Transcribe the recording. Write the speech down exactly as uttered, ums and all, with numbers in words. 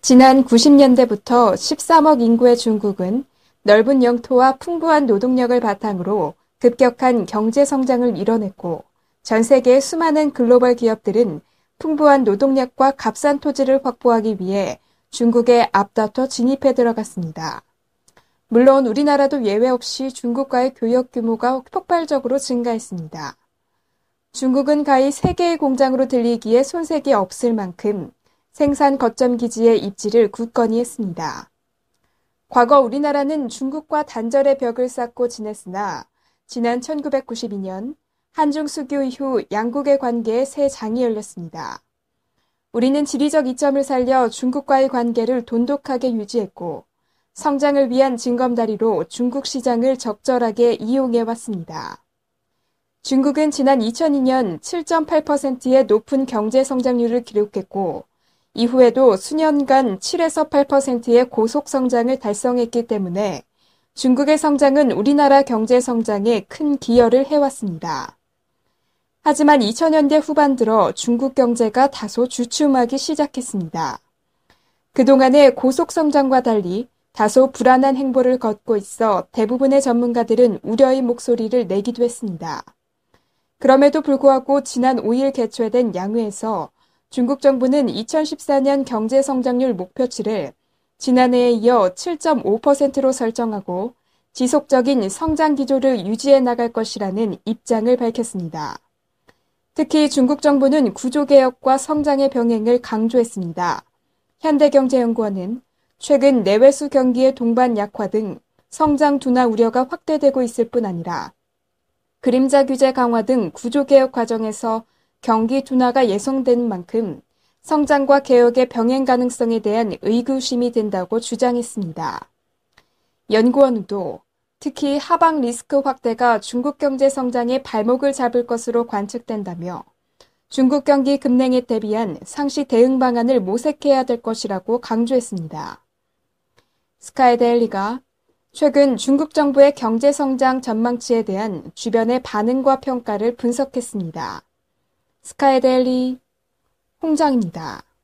지난 구십 년대부터 십삼억 인구의 중국은 넓은 영토와 풍부한 노동력을 바탕으로 급격한 경제 성장을 이뤄냈고 전 세계의 수많은 글로벌 기업들은 풍부한 노동력과 값싼 토지를 확보하기 위해 중국에 앞다퉈 진입해 들어갔습니다. 물론 우리나라도 예외 없이 중국과의 교역 규모가 폭발적으로 증가했습니다. 중국은 가히 세계의 공장으로 들리기에 손색이 없을 만큼 생산 거점 기지의 입지를 굳건히 했습니다. 과거 우리나라는 중국과 단절의 벽을 쌓고 지냈으나 지난 천구백구십이 년 한중 수교 이후 양국의 관계에 새 장이 열렸습니다. 우리는 지리적 이점을 살려 중국과의 관계를 돈독하게 유지했고 성장을 위한 징검다리로 중국 시장을 적절하게 이용해왔습니다. 중국은 지난 이천이 년 칠 점 팔 퍼센트의 높은 경제 성장률을 기록했고 이후에도 수년간 칠에서 팔 퍼센트의 고속 성장을 달성했기 때문에 중국의 성장은 우리나라 경제 성장에 큰 기여를 해왔습니다. 하지만 이천 년대 후반 들어 중국 경제가 다소 주춤하기 시작했습니다. 그동안의 고속 성장과 달리 다소 불안한 행보를 걷고 있어 대부분의 전문가들은 우려의 목소리를 내기도 했습니다. 그럼에도 불구하고 지난 오 일 개최된 양회에서 중국 정부는 이천십사 년 경제 성장률 목표치를 지난해에 이어 칠 점 오 퍼센트로 설정하고 지속적인 성장 기조를 유지해 나갈 것이라는 입장을 밝혔습니다. 특히 중국 정부는 구조개혁과 성장의 병행을 강조했습니다. 현대경제연구원은 최근 내외수 경기의 동반 약화 등 성장 둔화 우려가 확대되고 있을 뿐 아니라 그림자 규제 강화 등 구조개혁 과정에서 경기 둔화가 예상되는 만큼 성장과 개혁의 병행 가능성에 대한 의구심이 든다고 주장했습니다. 연구원도 특히 하방 리스크 확대가 중국 경제 성장의 발목을 잡을 것으로 관측된다며 중국 경기 급냉에 대비한 상시 대응 방안을 모색해야 될 것이라고 강조했습니다. 스카이데일리가 최근 중국 정부의 경제 성장 전망치에 대한 주변의 반응과 평가를 분석했습니다. 스카이데일리 홍정입니다.